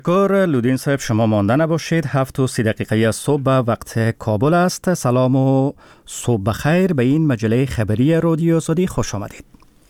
کار لودین صاحب شما مانده نباشید. 7:30 صبح وقت کابل است. سلام و صبح بخیر به این مجله خبری رادیو آزادی خوش آمدید.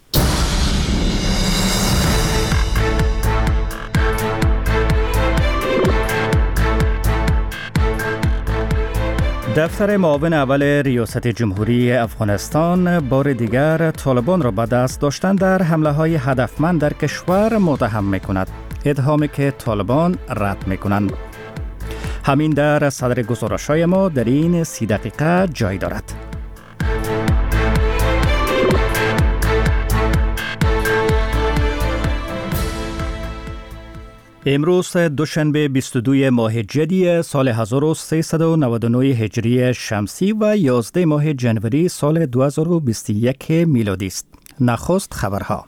دفتر معاون اول ریاست جمهوری افغانستان بار دیگر طالبان را به دست داشتن در حمله های هدفمند در کشور متهم می‌کند. اتهامی که طالبان رد می‌کنند. همین در صدر گزارش‌های ما در این 30 دقیقه جای دارد. امروز دوشنبه 22 ماه جدی سال 1399 هجری شمسی و 11 ماه جنوری سال 2021 میلادی است. نخست خبرها.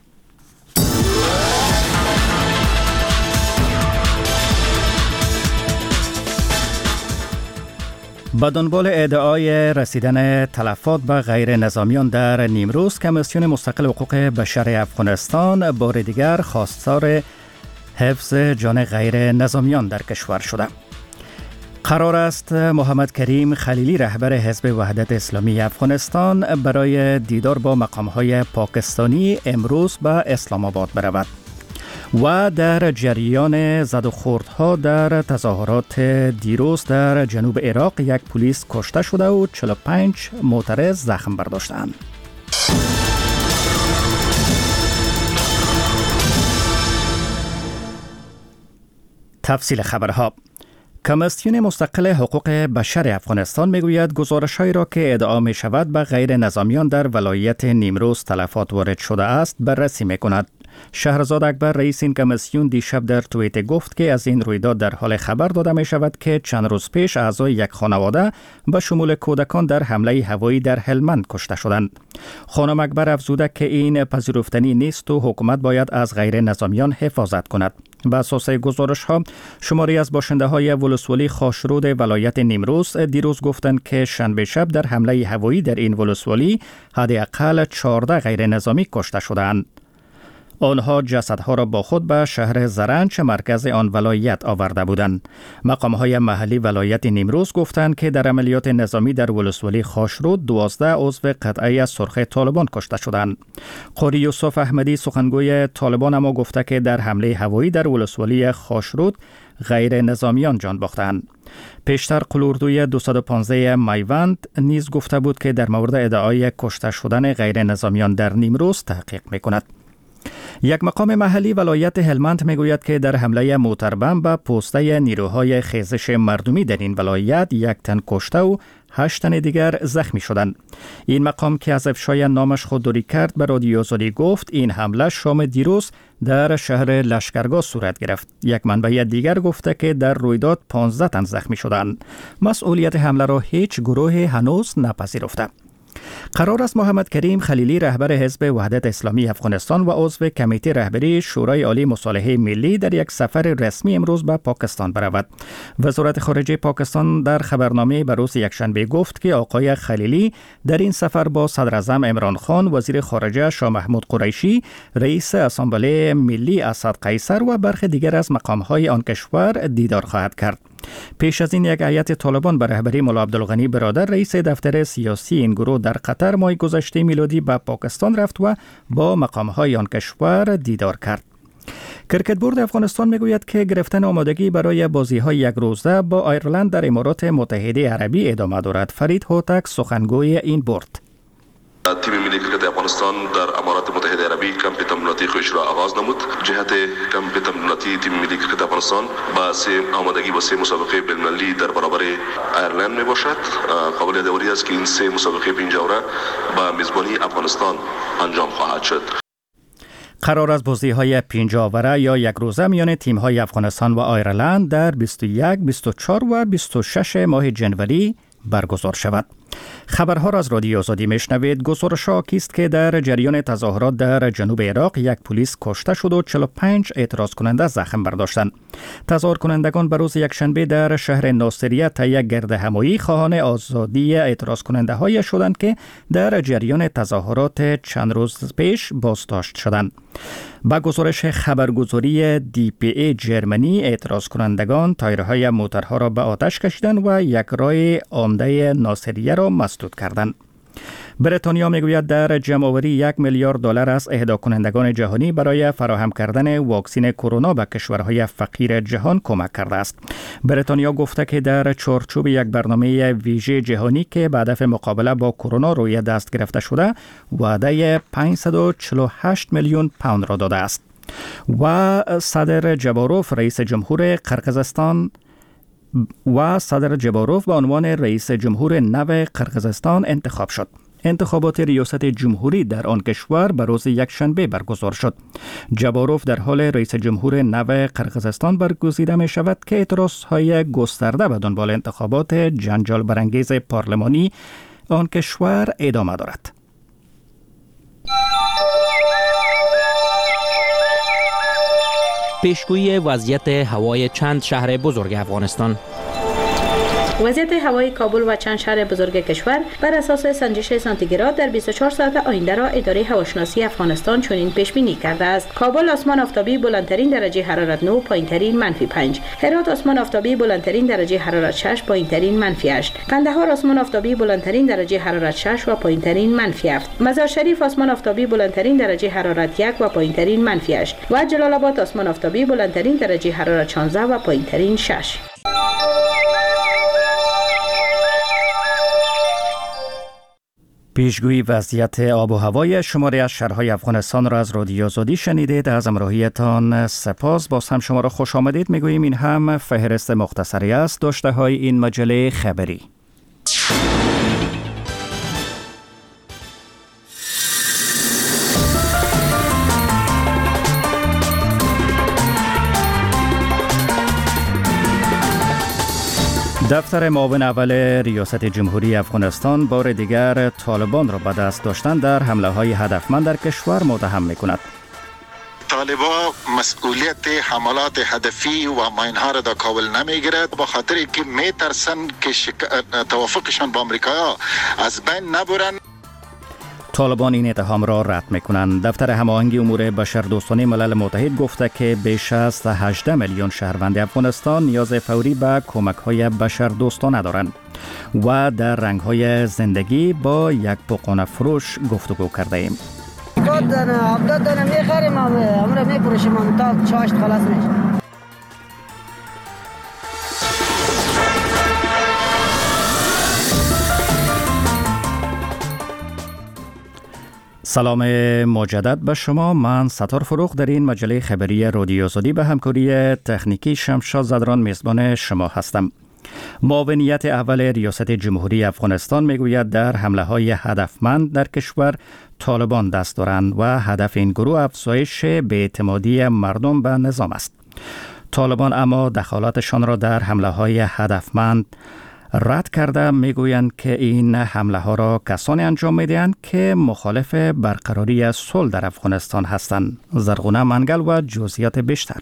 به دنبال ادعای رسیدن تلفات به غیر نظامیان در نیمروز، کمیسیون مستقل حقوق بشر افغانستان بار دیگر خواستار حفظ جان غیر نظامیان در کشور شده. قرار است محمد کریم خلیلی رهبر حزب وحدت اسلامی افغانستان برای دیدار با مقام‌های پاکستانی امروز به اسلام آباد برود و در جریان زد و خوردها در تظاهرات دیروز در جنوب عراق یک پلیس کشته شده و 45 معترض زخم برداشتند. تفصیل خبرها. کمیسیون مستقل حقوق بشر افغانستان میگوید گزارش‌هایی را که ادعا می شود به غیر نظامیان در ولایت نیمروز تلفات وارد شده است بررسی می‌کند. شهرزاد اکبر رئیس این کمیسیون دیشب در توییت گفت که از این رویداد در حال خبر داده می شود که چند روز پیش اعضای یک خانواده به شمول کودکان در حمله هوایی در هلمند کشته شدند. خانم اکبر افزوده که این پذیرفتنی نیست و حکومت باید از غیر نظامیان حفاظت کند. به اساس گزارش ها، شماری از باشنده های ولسوالی خاشرود ولایت نیمروز دیروز گفتند که شنبه شب در حمله هوایی در این ولسوالی حداقل 14 غیر نظامی کشته شدند. آنها جسدها را با خود به شهر زرنج مرکز آن ولایت آورده بودند. مقام‌های محلی ولایت نیمروز گفتند که در عملیات نظامی در ولسوالی خاشرود 12 عضو قطعه سرخ طالبان کشته شدند. قاری یوسف احمدی سخنگوی طالبان اما گفته که در حمله هوایی در ولسوالی خاشرود غیر نظامیان جان باختند. پیشتر قلوردوی 215 میوند نیز گفته بود که در مورد ادعای کشته شدن غیر نظامیان در نیمروز تحقیق می‌کند. یک مقام محلی ولایت هلمند میگوید که در حمله موتربم به پوسته نیروهای خیزش مردمی در این ولایت 1 تن کشته و 8 تن دیگر زخمی شدند. این مقام که از افشای نامش خودداری کرد به رادیو آزادی گفت این حمله شام دیروز در شهر لشکرگاه صورت گرفت. یک منبع دیگر گفته که در رویداد 15 تن زخمی شدند. مسئولیت حمله را هیچ گروه هنوز نپذیرفته. قرار است محمد کریم خلیلی رهبر حزب وحدت اسلامی افغانستان و عضو کمیته رهبری شورای عالی مصالحه ملی در یک سفر رسمی امروز به پاکستان برود. وزارت خارجه پاکستان در خبرنامه به روز یکشنبه گفت که آقای خلیلی در این سفر با صدر اعظم عمران خان، وزیر خارجه شاه محمود قریشی، رئیس اسامبله ملی اسد قیصر و برخی دیگر از مقام‌های آن کشور دیدار خواهد کرد. پیش از این یک هیئت طالبان به رهبری مولا عبدالغنی برادر رئیس دفتر سیاسی این گروه در قطر ماه گذشته میلادی به پاکستان رفت و با مقام‌های آن کشور دیدار کرد. کرکت بورد افغانستان میگوید که گرفتن آمادگی برای بازی‌های یک روزه با آیرلند در امارات متحده عربی ادامه دارد. فرید هوتک سخنگوی این بورد: تیم ملی کرکت افغانستان در امارات متحده عربی کمپ تمریناتی خودش را آغاز نمود. جهت کمپ تمریناتی تیم ملی کرکت افغانستان با آمادگی با 3 مسابقه بین‌المللی در برابر آیرلند می باشد. قابل یادآوری است که این 3 مسابقه 5 جوره با میزبانی افغانستان انجام خواهد شد. قرار است بازی‌های 5 آوره یا یک روزه میان تیم‌های افغانستان و آیرلند در 21، 24 و 26 ماه جنوری برگزار شود. خبرها را از رادیو آزادی میشنوید. گزارش حاکی است که در جریان تظاهرات در جنوب عراق یک پلیس کشته شد و 45 اعتراض کننده زخم برداشتند. تظاهر کنندگان به روز یکشنبه در شهر ناصریه طی گردهمایی خواهان آزادی اعتراض کننده های شدند که در جریان تظاهرات چند روز پیش بازداشت شدند. با گزارش خبرگزاری DPA جرمنی، اعتراض کنندگان تایرهای موترها را به آتش کشیدند و یک رای عمده ناصریه را مسدود کردند. بریتانیا میگوید در جمع‌آوری 1 میلیارد دلار از اهدا کنندگان جهانی برای فراهم کردن واکسن کرونا به کشورهای فقیر جهان کمک کرده است. بریتانیا گفته که در چارچوب یک برنامه ویژه جهانی که به هدف مقابله با کرونا روی دست گرفته شده، وعده 548 میلیون پوند را داده است. و صدر جباروف رئیس جمهور قرقیزستان به عنوان رئیس جمهور نو قرقیزستان انتخاب شد. انتخابات ریاست جمهوری در آن کشور به روز یکشنبه برگزار شد. جباروف در حال رئیس جمهور نو قرقیزستان برگزیده می شود که اعتراضهای گسترده به دنبال انتخابات جنجال برانگیز پارلمانی آن کشور ادامه دارد. پیشگویی وضعیت هوای چند شهر بزرگ افغانستان. وضعیت هوای کابل و چند شهر بزرگ کشور بر اساس سنجش سانتیگراد در 24 ساعت آینده را اداره هواشناسی افغانستان چنین پیش بینی کرده است. کابل آسمان آفتابی بلندترین درجه حرارت 9، پایینترین -5. هرات آسمان آفتابی بلندترین درجه حرارت 6، پایینترین -8. قندهار آسمان آفتابی بلندترین درجه حرارت 6 و پایینترین -7. مزار شریف آسمان آفتابی بلندترین درجه حرارت 1 و پایینترین -8 و جلال آباد آسمان آفتابی بلندترین درجه حرارت 16 و پایینترین 6. پیشگویی وضعیت آب و هوای شماری از شهرهای افغانستان را از رادیو آزادی شنیدید. از همراهیتان سپاس. باز هم شما را خوش آمدید میگوییم. این هم فهرست مختصری است داشته های این مجله خبری. دفتر معاون اول ریاست جمهوری افغانستان بار دیگر طالبان را به دست داشتن در حمله‌های هدفمند در کشور متهم می‌کند. طالبان مسئولیت حملات هدفی و ماینها را در کابل نمیگیرد، به خاطر که میترسن که توافقشان با امریکا از بین نبرن. طالبان این اتهام را رد می‌کنند. دفتر هماهنگی امور بشردوستانه ملل متحد گفته که بیش از 18 میلیون شهروند افغانستان نیاز فوری به کمک‌های بشردوستانه دارند و در رنگ‌های زندگی با یک بقانه فروش گفتگو کرده ایم. سلام مجدد به شما. من ستار فروغ در این مجله خبری رادیو آزادی به همکاری تکنیکی شمشاد زدران میزبان شما هستم. معاونیت اول ریاست جمهوری افغانستان میگوید در حمله‌های هدفمند در کشور طالبان دست دارند و هدف این گروه افزایش بی‌اعتمادی مردم به نظام است. طالبان اما دخالتشان را در حمله‌های هدفمند رد کرده میگویند که این حمله ها را کسانی انجام میدهند که مخالف برقراری صلح در افغانستان هستند. زرغونه منگل و جزئیات بیشتر.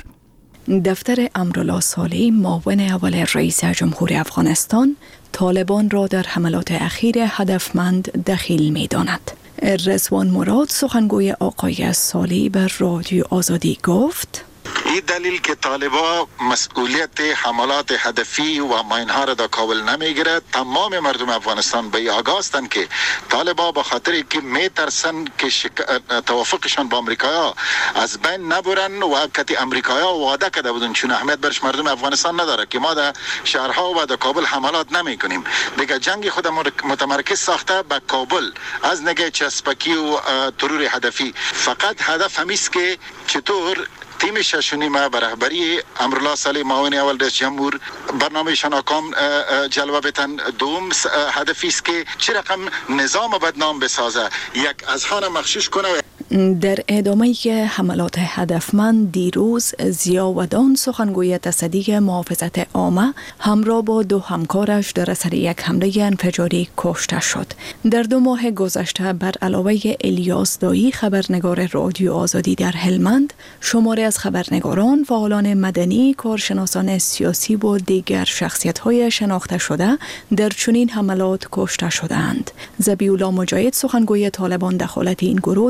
دفتر امرالله صالح معاون اول رئیس جمهور افغانستان طالبان را در حملات اخیر هدفمند دخیل می‌داند. رضوان مراد سخنگوی آقای صالح بر رادیو آزادی گفت: این دلیل که طالبان مسئولیت حملات هدفی و ماینها را در کابل نمیگیرد. تمام مردم افغانستان به آگاه هستند که طالبان به خاطر که میترسن که توافقشان با امریکا از بین نبرن و کتی امریکا وعده کرده بودن، چون اهمیت برش مردم افغانستان نداره که ما در شهرها و در کابل حملات نمی کنیم. دیگه جنگ خود متمرکز ساخته به کابل از نگاه چسبکی و ترور هدفی. فقط هدف همیست که چطور تیم ششونیمه به رهبری امرالله صالح معاون اول رئیس جمهور برنامه‌شان آکام جلوه بتن. دوم هدفی است که چه رقم نظام بدنام بسازه، یک اذهان مغشوش کنه. در ادامه حملات هدفمند دیروز ضیاءالدین سخنگوی تصدی محافظت عامه همراه با 2 همکارش در اثر یک حمله انفجاری کشته شد. در 2 ماه گذشته بر علاوه الیاس دایی خبرنگار رادیو آزادی در هلمند، شماری از خبرنگاران، فعالان مدنی، کارشناسان سیاسی و دیگر شخصیت‌های شناخته شده در چنین حملات کشته شدند. ذبیح الله مجاهد سخنگوی طالبان دخالت این گروه در حملات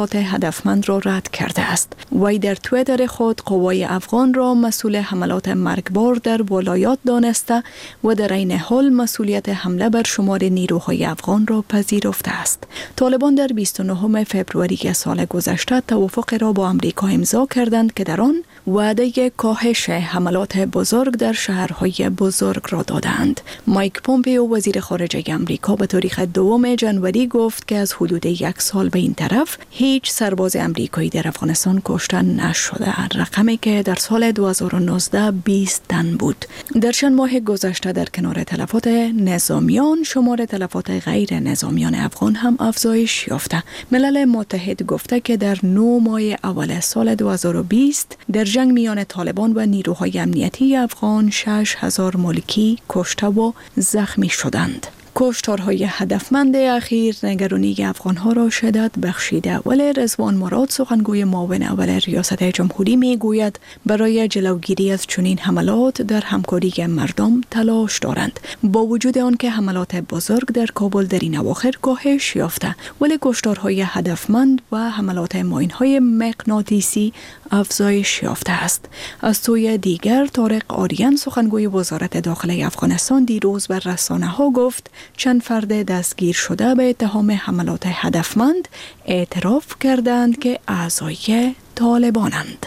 حملات هدفمند را رد کرده است. وی در توییتر خود قوای افغان را مسئول حملات مرگبار در ولایات دانسته و در عین حال مسئولیت حمله بر شمار نیروهای افغان را پذیرفته است. طالبان در 29 فوریه سال گذشته توافق را با آمریکا امضا کردند که در آن وعده کاهش حملات بزرگ در شهرهای بزرگ را دادند. مایک پومپیو وزیر خارجه آمریکا به تاریخ 2 ژانویه گفت که از حدود 1 سال به این طرف هیچ سرباز آمریکایی در افغانستان کشته نشده، رقمی که در سال 2019 20 تن بود. در چند ماه گذشته در کنار تلفات نظامیان، شمار تلفات غیر نظامیان افغان هم افزایش یافته. ملل متحد گفته که در 9 ماه اول سال 2020 در جنگ میان طالبان و نیروهای امنیتی افغان 6000 ملکی کشته و زخمی شدند. کشتارهای هدفمند اخیر نگرانی افغانها را شدت بخشیده، ولی رضوان مراد سخنگوی معاون اول ریاست جمهوری میگوید برای جلوگیری از چنین حملات در همکاری مردم تلاش دارند. با وجود آنکه حملات بزرگ در کابل در این اواخر کاهش یافته، ولی کشتارهای هدفمند و حملات ماینهای مغناطیسی افزایش یافته است. از سوی دیگر طارق آریان سخنگوی وزارت داخله افغانستان دیروز بر رسانه‌ها گفت چند فرد دستگیر شده به اتهام حملات هدفمند اعتراف کردند که اعضای طالبانند.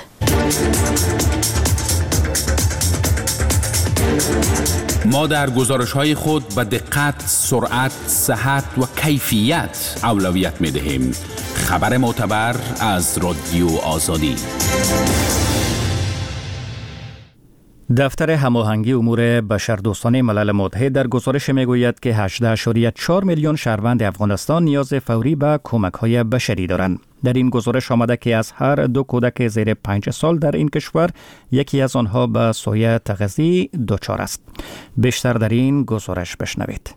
ما در گزارش‌های خود به دقت، سرعت، صحت و کیفیت اولویت می‌دهیم. خبر معتبر از رادیو آزادی. دفتر هماهنگی امور بشردوستانه ملل متحد در گزارش میگوید که 18.4 میلیون شهروند افغانستان نیاز فوری به کمک‌های بشری دارند. در این گزارش آمده که از هر 2 کودک زیر 5 سال در این کشور یکی از آنها به سویه تغذیه دچار است. بیشتر در این گزارش بشنوید.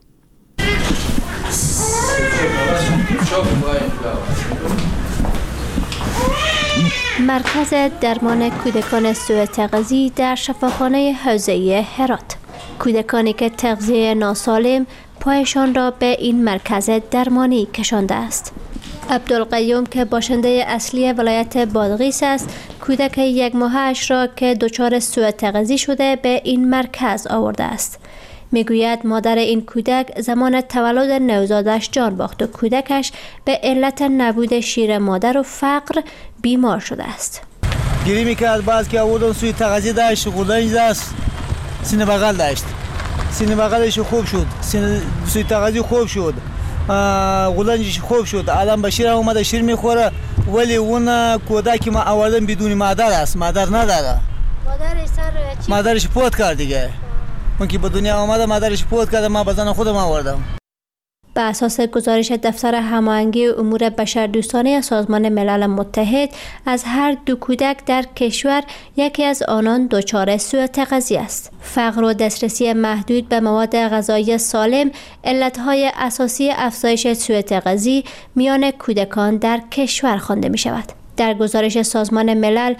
مرکز درمان کودکان سوء تغذیه در شفاخانه حوزه هرات. کودکانی که تغذیه ناسالم پایشان را به این مرکز درمانی کشانده است. عبدالقیوم که باشنده اصلی ولایت بادغیس است، کودک 1 ماهش را که دچار سوء تغذیه شده به این مرکز آورده است. میگوید مادر این کودک زمان تولد نوزادش جان باخت و کودکش به علت نبود شیر مادر و فقر بیمار شده است. گیری میکرد، بعد که آوردن سوی تغذیه داشت، غدنج داشت، سینه بغل داشت، سینه بغلش خوب شد، سوی تغذیه خوب شد، غدنجش خوب شد. الان به شیر اومده، شیر میخوره، ولی اون کودکی ما آوردن بدون مادر است، مادر نداره. مادرش فوت کرد دیگه. اون که به دنیا آمده مادرش فوت کرده، ما بزن خودم آوردم. به اساس گزارش دفتر هماهنگی امور بشردوستانه سازمان ملل متحد، از هر 2 کودک در کشور یکی از آنان دچار سوء تغذیه است. فقر و دسترسی محدود به مواد غذایی سالم علتهای اساسی افزایش سوء تغذیه میان کودکان در کشور خوانده می شود. در گزارش سازمان ملل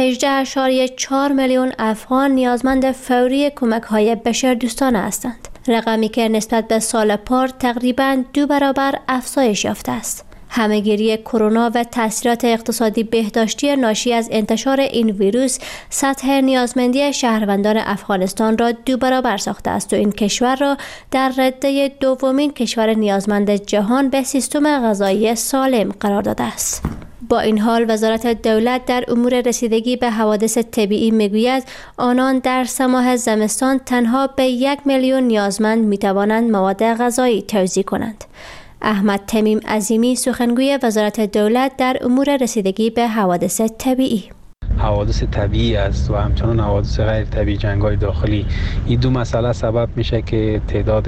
18.4 میلیون افغان نیازمند فوری کمک‌های بشردوستانه هستند. رقمی که نسبت به سال پار تقریباً 2 برابر افزایش یافته است. همه‌گیری کرونا و تاثیرات اقتصادی بهداشتی ناشی از انتشار این ویروس سطح نیازمندی شهروندان افغانستان را 2 برابر ساخته است و این کشور را در رده 2مین کشور نیازمند جهان به سیستم غذایی سالم قرار داده است. با این حال وزارت دولت در امور رسیدگی به حوادث طبیعی میگوید آنان در 3 ماه زمستان تنها به 1 میلیون نیازمند میتوانند مواد غذایی توزیع کنند. احمد تمیم عظیمی سخنگوی وزارت دولت در امور رسیدگی به حوادث طبیعی: حوادث طبیعی است و همچنان حوادث غیر طبیعی، جنگ‌های داخلی، این 2 مسئله سبب میشه که تعداد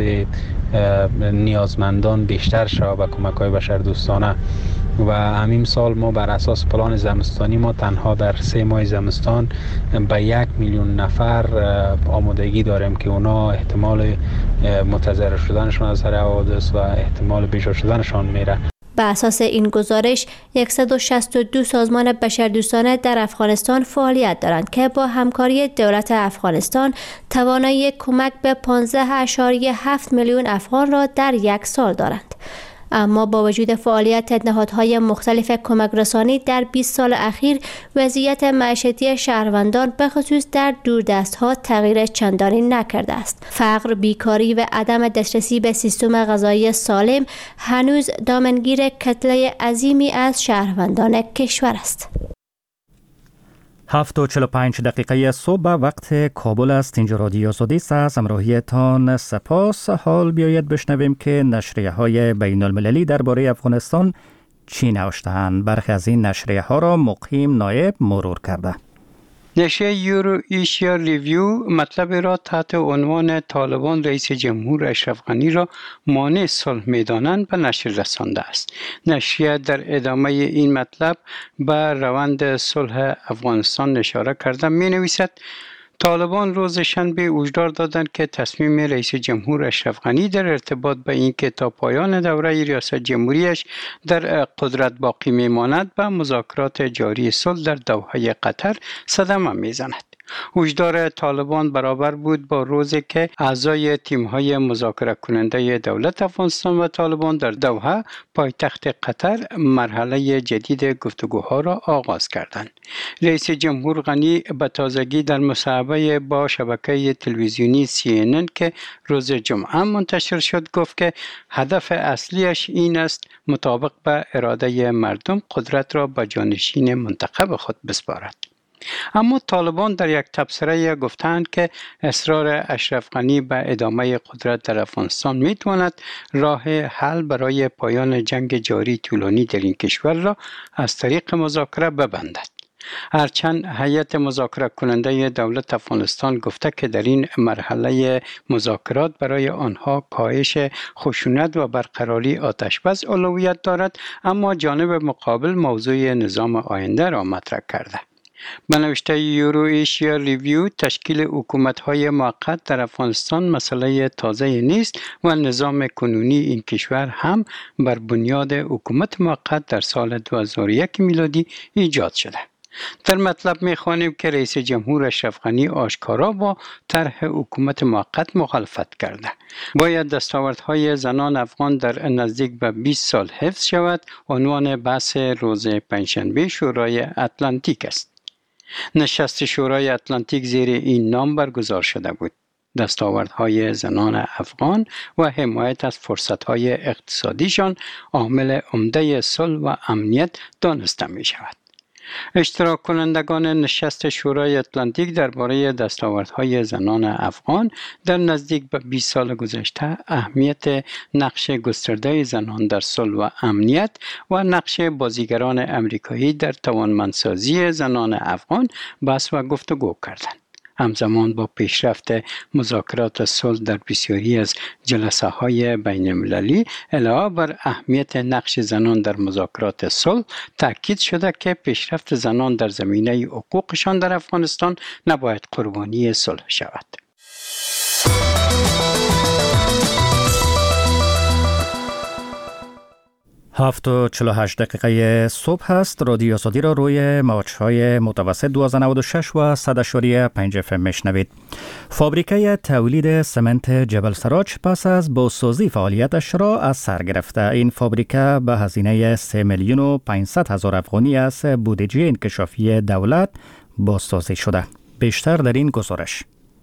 نیازمندان بیشتر شود به کمک‌های بشردوستانه. و همین سال ما بر اساس پلان زمستانی ما تنها در 3 ماه زمستان به 1 میلیون نفر آمادگی داریم که اونا احتمال متضرر شدنشان از سر حوادث و احتمال بیشتر شدنشان میره. به اساس این گزارش 162 سازمان بشردوستانه در افغانستان فعالیت دارند که با همکاری دولت افغانستان توانایی کمک به 15.7 میلیون افغان را در 1 سال دارند. اما با وجود فعالیت نهادهای مختلف کمک رسانی در 20 سال اخیر وضعیت معیشتی شهروندان به خصوص در دوردست‌ها تغییر چندانی نکرده است. فقر، بیکاری و عدم دسترسی به سیستم غذایی سالم هنوز دامنگیر کتله عظیمی از شهروندان کشور است. 7:45 صبح وقت کابل است. اینجا رادیو آزادی است. از همراهیتان سپاس. حال بیاید بشنویم که نشریه های بین المللی درباره افغانستان چی نوشته‌اند. برخی از این نشریه ها را مقیم نایب مرور کرده. نشریه یورو ایشیا ریویو مطلب را تحت عنوان طالبان رئیس جمهور اشرف غنی را مانع صلح می‌دانند به نشر رسانده است. نشریه در ادامه این مطلب به روند صلح افغانستان اشاره کرده می‌نویسد طالبان روز شنبه هشدار دادند که تصمیم رئیس جمهور اشرف غنی در ارتباط به اینکه تا پایان دوره ریاست جمهوریش در قدرت باقی میماند به مذاکرات جاری صلح در دوحه قطر صدمه میزند. هشدار طالبان برابر بود با روزی که اعضای تیم‌های مذاکره کننده دولت افغانستان و طالبان در دوحه پایتخت قطر مرحله جدید گفتگوها را آغاز کردند. رئیس جمهور غنی به تازگی در مصاحبه با شبکه تلویزیونی CNN که روز جمعه منتشر شد گفت که هدف اصلیش این است مطابق به اراده مردم قدرت را به جانشین منتخب خود بسپارد. اما طالبان در یک تبصره گفتند که اصرار اشرف غنی به ادامه قدرت در افغانستان میتواند راه حل برای پایان جنگ جاری طولانی در این کشور را از طریق مذاکره ببندد. هرچند هیئت مذاکره کننده دولت افغانستان گفته که در این مرحله مذاکرات برای آنها کاهش خشونت و برقراری آتشبس اولویت دارد، اما جانب مقابل موضوع نظام آینده را مطرح کرده. به نوشته یورو ایشیا ریویو تشکیل حکومت‌های موقت در افغانستان مسئله تازه نیست و نظام کنونی این کشور هم بر بنیاد حکومت موقت در سال 2001 میلادی ایجاد شده. در مطلب می‌خوانیم که رئیس جمهور اشرف غنی آشکارا با طرح حکومت موقت مخالفت کرده. باید دستاوردهای زنان افغان در نزدیک به 20 سال حفظ شود. عنوان بحث روز پنجشنبه شورای اتلانتیک است. نشست شورای اتلانتیک زیر این نام برگزار شده بود. دستاوردهای زنان افغان و حمایت از فرصت‌های اقتصادیشان عامل عمده صلح و امنیت دانسته می‌شود. اشتراک کنندگان نشست شورای اتلانتیک درباره دستاوردهای زنان افغان در نزدیک به 20 سال گذشته، اهمیت نقش گسترده زنان در صلح و امنیت و نقش بازیگران امریکایی در توانمندسازی زنان افغان بحث و گفتگو کردند. همزمان با پیشرفت مذاکرات صلح در بسیاری از جلسه های بین المللی علاوه بر اهمیت نقش زنان در مذاکرات صلح تاکید شده که پیشرفت زنان در زمینه حقوقشان در افغانستان نباید قربانی صلح شود. 7:48 صبح است. رادیو آزادی را روی موج‌های متوسط 1296 و 100.5 FM میشنوید. فابریکه تولید سمنت جبل سراج پس از بازسازی فعالیتش را از سر گرفته. این فابریکه به هزینه 3,500,000 افغانی از بودجه انکشافی دولت بازسازی شده. بیشتر در این گزارش.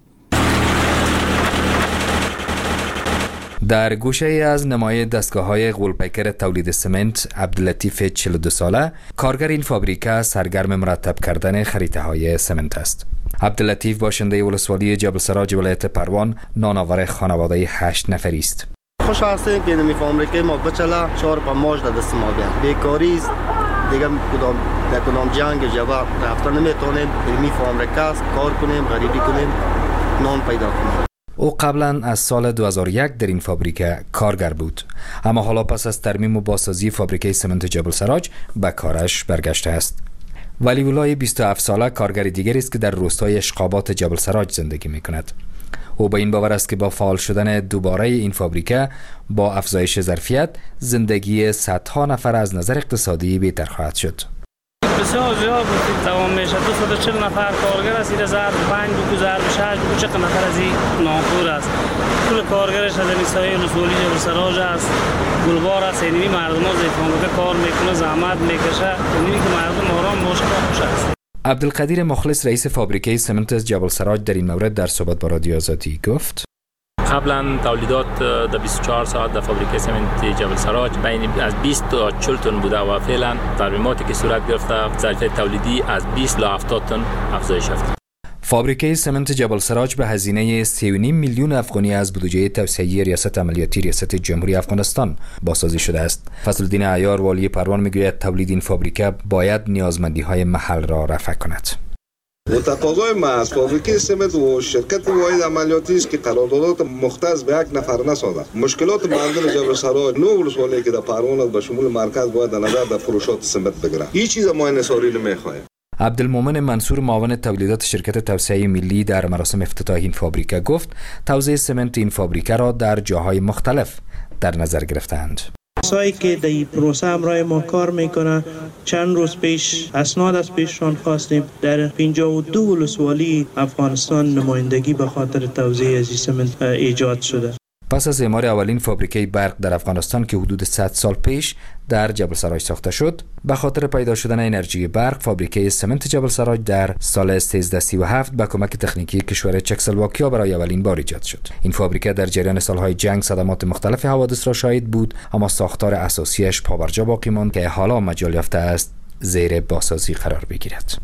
در گوشه از نمای دستگاه‌های غول‌پیکر تولید سمنت عبداللطیف 42 ساله، کارگر این فابریکه سرگرم مرتب کردن خریطه‌های سمنت است. عبداللطیف باشنده ولسوالی جبل سراج ولایت پروان، نانآور خانواده 8 نفری است. خوش هستیم که نمی فابریکه ما بچلا 4 ماش در دست ما بیان. بیکاری است دیگه کدام جنگ جواب رفتن نمیتونیم. می فابریکه کار کنیم، غریبی کنیم، نان پیدا کنیم. او قبلا از سال 2001 در این فابریکه کارگر بود، اما حالا پس از ترمیم و بازسازی فابریکه سمنت جبل سراج به کارش برگشته است. ولی ولای 27 ساله کارگر دیگری است که در روستای اشقابات جبل سراج زندگی می‌کند. او به این باور است که با فعال شدن دوباره این فابریکه با افزایش ظرفیت، زندگی صدها نفر از نظر اقتصادی بهتر خواهد شد. بسیار زیاد دوام میشه. 240 نفر کارگر است. این ضرب 5 بگو ضرب 6 بگو چقدر نفر از این ناپور است. کل کارگرش از این سایه رسولی جبل سراج است. گلبار است. اینی مردم ها زیفامگه کار میکنه، زحمت میکشه. اینی که مردم آرام باشه خوش است. عبدالقدیر مخلص رئیس فابریکه سمنت جبل سراج در این مورد در صحبت با رادیو آزادی گفت: قبلا تولیدات در 24 ساعت در فابریکه سمنت جبل سراج بین از 20 تا 40 تن بوده و فعلا ترمیماتی که صورت گرفته ظرفیت تولیدی از 20 تا 70 تن افزایش یافته. فابریکه سمنت جبل سراج به هزینه 3.5 میلیون افغانی از بودجه توسعه ریاست عملیاتی ریاست جمهوری افغانستان بازسازی شده است. فضلالدین عیار والی پروان میگوید تولید این فابریکه باید نیازمندی‌های محل را رفع کند. تقاضای ما از فابریکه سمنت و شرکت واحد عملیاتی است که قراردادات مختص به یک نفر نسازد. مشکلات مردم جبل سراج نو ولسوالی که در پروان به شمول مرکز باید در نظر در فروشات سمنت بگیرد. هیچ چیز ما انحصاری نمیخواهیم. عبدالمومن منصور معاون تولیدات شرکت توسعه ملی در مراسم افتتاح این فابریکه گفت توزیع سمنت این فابریکه را در جاهای مختلف در نظر گرفتند. کسایی که در این پروسه همراه ما کار میکنه چند روز پیش اسناد از پیششان خواستیم. در 52 ولسوالی افغانستان نمایندگی به خاطر توزیع از سمنت ایجاد شده. پس از اعمار اولین فابریکه برق در افغانستان که حدود 100 سال پیش در جبل سراج ساخته شد، به خاطر پیدا شدن انرژی برق فابریکه سمنت جبل سراج در سال 1337 با کمک تکنیکی کشور چکسلواکیا برای اولین بار ایجاد شد. این فابریکه در جریان سالهای جنگ صدمات مختلف حوادث را شاهد بود، اما ساختار اساسیش پابرجا باقی ماند که حالا مجال یافته است زیر بازسازی قرار بگیرد.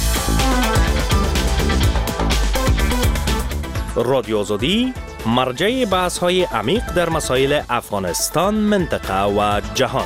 رادیو آزادی مرجع بحث‌های عمیق در مسائل افغانستان، منطقه و جهان.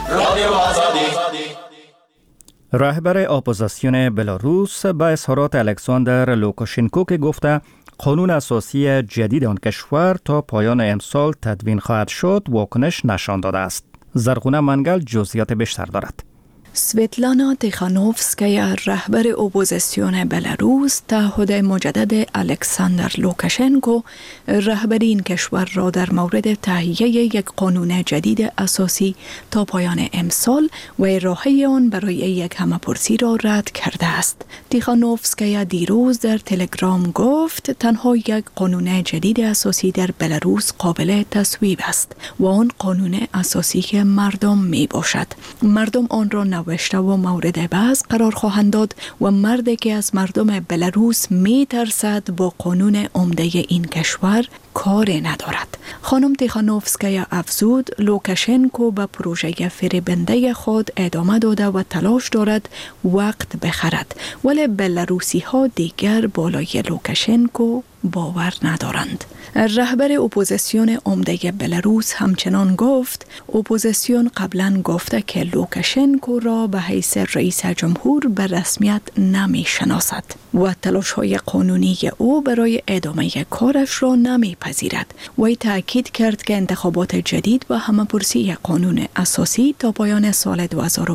رهبر اپوزیسیون بلاروس با اظهارات الکساندر لوکاشنکو که گفته قانون اساسی جدید آن کشور تا پایان امسال تدوین خواهد شد واکنش نشان داده است. زرغونه منگل جزئیات بیشتر دارد. سویتلانا تیخانوفسکایا رهبر اپوزیسیون بلاروس تعهد مجدد الکساندر لوکاشنکو رهبری این کشور را در مورد تهیه یک قانون جدید اساسی تا پایان امسال و ارائه آن برای یک همه‌پرسی را رد کرده است. تیخانوفسکایا دیروز در تلگرام گفت تنها یک قانون جدید اساسی در بلاروس قابل تصویب است و آن قانون اساسی که مردم می باشد. مردم آن را نوشته و مورد بحث قرار خواهند داد و مردی که از مردم بلاروس می ترسد با قانون عمده این کشور کار ندارد. خانم تیخانوفسکایا افزود لوکاشنکو به پروژه فریبنده خود ادامه داده و تلاش دارد وقت بخرد، ولی بلاروسی ها دیگر بالای لوکاشنکو باور ندارند. رهبر اپوزیسیون عمده بلاروس همچنان گفت اپوزیسیون قبلا گفته که لوکاشنکو را به حیث رئیس جمهور به رسمیت نمی شناسد و تلاش های قانونی او برای ادامه کارش را نمی پذیرد. وی تأکید کرد که انتخابات جدید و همه‌پرسی قانون اساسی تا پایان سال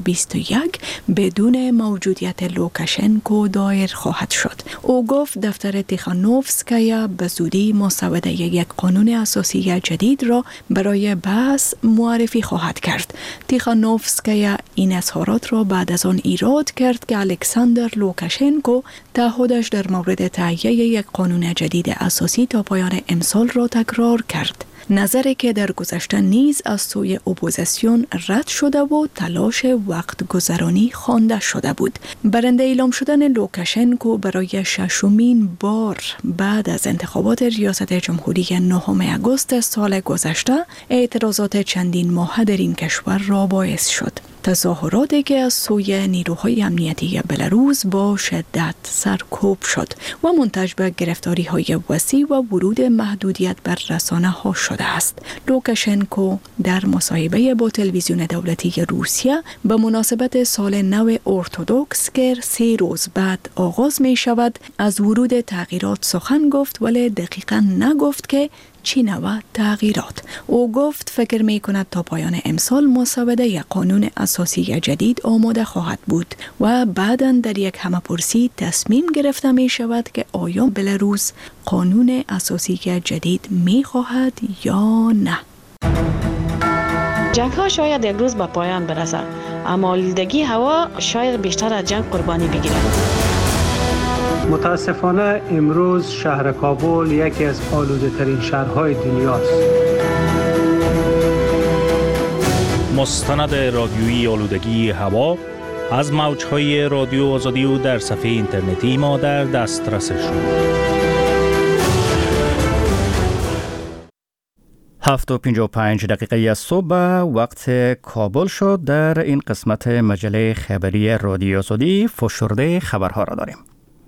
2021 بدون موجودیت لوکاشنکو دایر خواهد شد. او گفت دفتر تیخانوفسکایا به زودی مسوده یک قانون اساسی جدید را برای بحث معرفی خواهد کرد. تیخانوفسکایا این اظهارات را بعد از آن ایراد کرد که الکساندر لوکاشنکو تعهدش در مورد تهیه یک قانون جدید اساسی تا پایان امسال را تکرار کرد. نظری که در گذشته نیز از سوی اپوزیسیون رد شده و تلاش وقت گذرانی خوانده شده بود. برنده اعلام شدن لوکاشنکو برای ششمین بار بعد از انتخابات ریاست جمهوری 9 آگوست سال گذشته اعتراضات چندین ماهه در این کشور را باعث شد. تظاهراتی که از سوی نیروهای امنیتی بلاروس با شدت سرکوب شد و منتج به گرفتاری‌های وسیع و ورود محدودیت بر رسانه‌ها شده است. لوکاشنکو در مصاحبه با تلویزیون دولتی روسیه به مناسبت سال نو ارتدوکس که 3 روز بعد آغاز می شود از ورود تغییرات سخن گفت، ولی دقیقاً نگفت که چی نوع تغییرات. او گفت فکر می کند تا پایان امسال مسوده قانون اساسی جدید آماده خواهد بود و بعداً در یک همه‌پرسی تصمیم گرفته می شود که آیا بلاروس قانون اساسی جدید می خواهد یا نه. جنگ ها شاید یک روز به پایان برسد، اما آلودگی هوا شاید بیشتر از جنگ قربانی بگیره. متاسفانه امروز شهر کابل یکی از آلوده ترین شهرهای دنیاست. مستند رادیویی آلودگی هوا از موج‌های رادیو آزادی و در صفحه اینترنتی ما در دسترس شما. 7:55 از صبح وقت کابل شد. در این قسمت مجله خبری رادیو آزادی فشرده خبرها را داریم.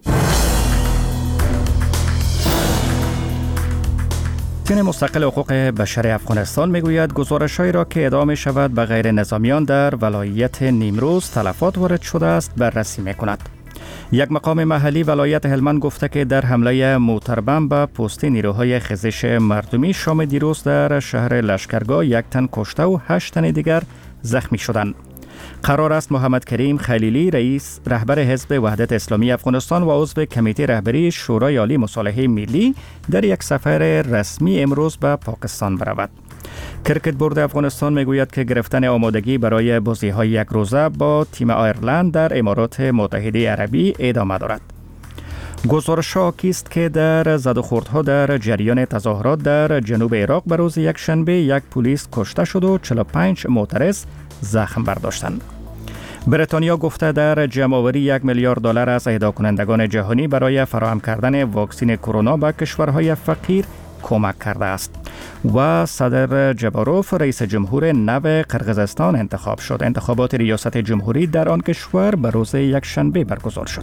کمیسیون مستقل حقوق بشر افغانستان میگوید گزارش‌هایی را که ادعا می‌شود به غیر نظامیان در ولایت نیمروز تلفات وارد شده است بررسی می‌کند. یک مقام محلی ولایت هلمند گفته که در حمله موتربم به پستی نیروهای خیزش مردمی شام دیروز در شهر لشکرگاه 1 تن کشته و 8 تن دیگر زخمی شدند. قرار است محمد کریم خلیلی رهبر حزب وحدت اسلامی افغانستان و عضو کمیته رهبری شورای عالی مصالحه ملی در یک سفر رسمی امروز به پاکستان برود. کرکت بورد افغانستان میگوید که گرفتن آمادگی برای بازی‌های یک روزه با تیم آیرلند در امارات متحده عربی ادامه دارد. گزارش‌ها حاکی است که در زدوخوردها در جریان تظاهرات در جنوب عراق به روز یکشنبه یک پلیس کشته شد و 45 معترض زخم برداشتند. بریتانیا گفته در جمع‌آوری 1 میلیارد دلار از اهدا کنندگان جهانی برای فراهم کردن واکسن کرونا به کشورهای فقیر کمک کرده است و صدر جباروف رئیس جمهور نو قرقیزستان انتخاب شد. انتخابات ریاست جمهوری در آن کشور به روز یکشنبه برگزار شد.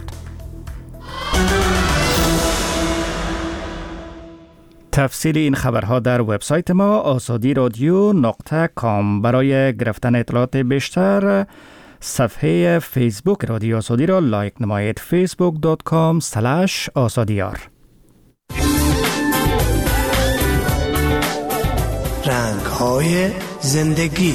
تفصیل این خبرها در وبسایت ما azadi.radio.com. برای گرفتن اطلاعات بیشتر صفحه فیسبوک رادیو آزادی را لایک نمایید. facebook.com/azadiyar. رنگ‌های زندگی.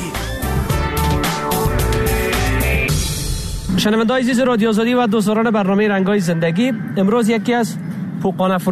شنونده‌های عزیز رادیو آزادی و دوستداران برنامه رنگ‌های زندگی، امروز یکی از فوق‌العاده